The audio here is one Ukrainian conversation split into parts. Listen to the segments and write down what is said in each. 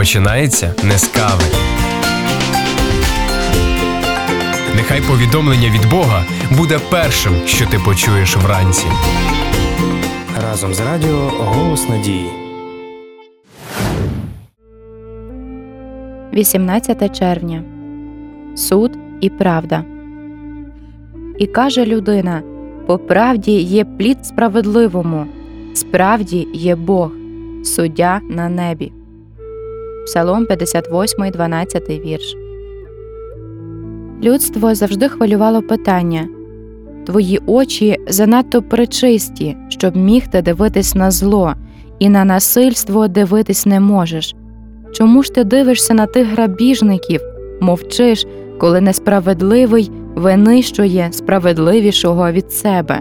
починається не з кави. Нехай повідомлення від Бога буде першим, що ти почуєш вранці. Разом з радіо «Голос надії». 18 червня. Суд і правда. І каже людина: по правді є плід справедливому, справді є Бог, суддя на небі. Псалом 58, 12 вірш. Людство завжди хвилювало питання: твої очі занадто пречисті, щоб міг ти дивитись на зло, і на насильство дивитись не можеш. Чому ж ти дивишся на тих грабіжників, мовчиш, коли несправедливий винищує справедливішого від себе?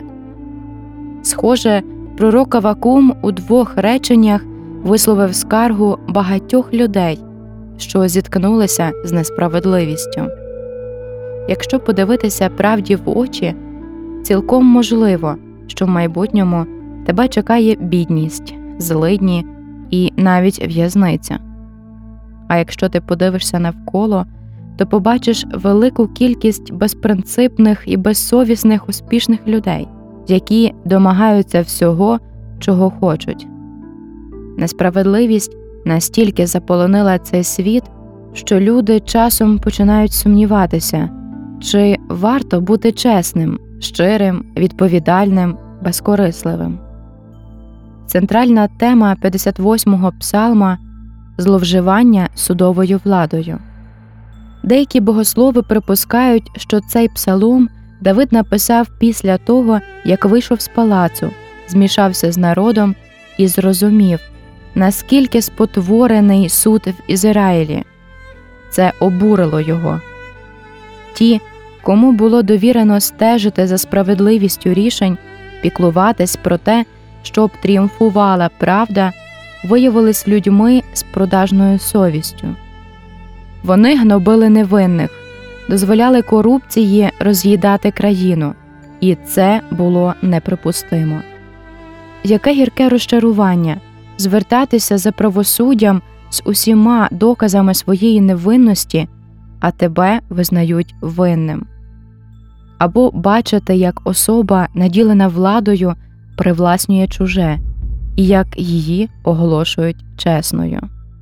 Схоже, пророк Авакум у 2 реченнях висловив скаргу багатьох людей, що зіткнулися з несправедливістю. Якщо подивитися правді в очі, цілком можливо, що в майбутньому тебе чекає бідність, злидні і навіть в'язниця. А якщо ти подивишся навколо, то побачиш велику кількість безпринципних і безсовісних успішних людей, які домагаються всього, чого хочуть. Несправедливість настільки заполонила цей світ, що люди часом починають сумніватися, чи варто бути чесним, щирим, відповідальним, безкорисливим. Центральна тема 58-го псалма – зловживання судовою владою. Деякі богослови припускають, що цей псалом Давид написав після того, як вийшов з палацу, змішався з народом і зрозумів, наскільки спотворений суд в Ізраїлі. Це обурило його. Ті, кому було довірено стежити за справедливістю рішень, піклуватись про те, щоб тріумфувала правда, виявились людьми з продажною совістю. Вони гнобили невинних, дозволяли корупції роз'їдати країну, і це було неприпустимо. Яке гірке розчарування звертатися за правосуддям з усіма доказами своєї невинності, а тебе визнають винним. Або бачити, як особа, наділена владою, привласнює чуже, і як її оголошують чесною.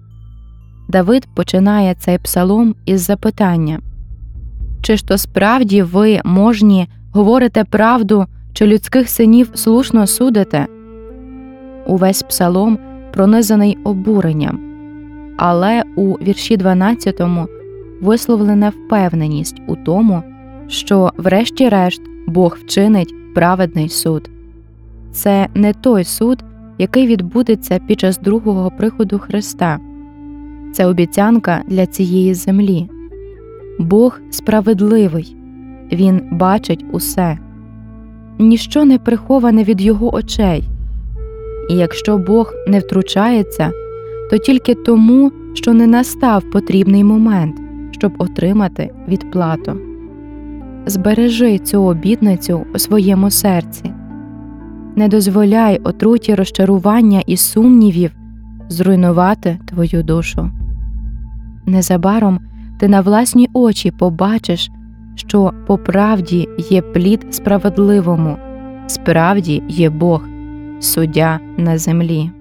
Давид починає цей псалом із запитання: «Чи ж то справді ви, можні, говорите правду, чи людських синів слушно судите?» Увесь псалом пронизаний обуренням, але у вірші 12-му висловлена впевненість у тому, що врешті-решт Бог вчинить праведний суд. Це не той суд, який відбудеться під час другого приходу Христа. Це обіцянка для цієї землі. Бог справедливий, Він бачить усе. Ніщо не приховане від Його очей. І якщо Бог не втручається, то тільки тому, що не настав потрібний момент, щоб отримати відплату. Збережи цю обітницю у своєму серці. Не дозволяй отруті розчарування і сумнівів зруйнувати твою душу. Незабаром ти на власні очі побачиш, що по правді є плід справедливому, справді є Бог, суддя на землі.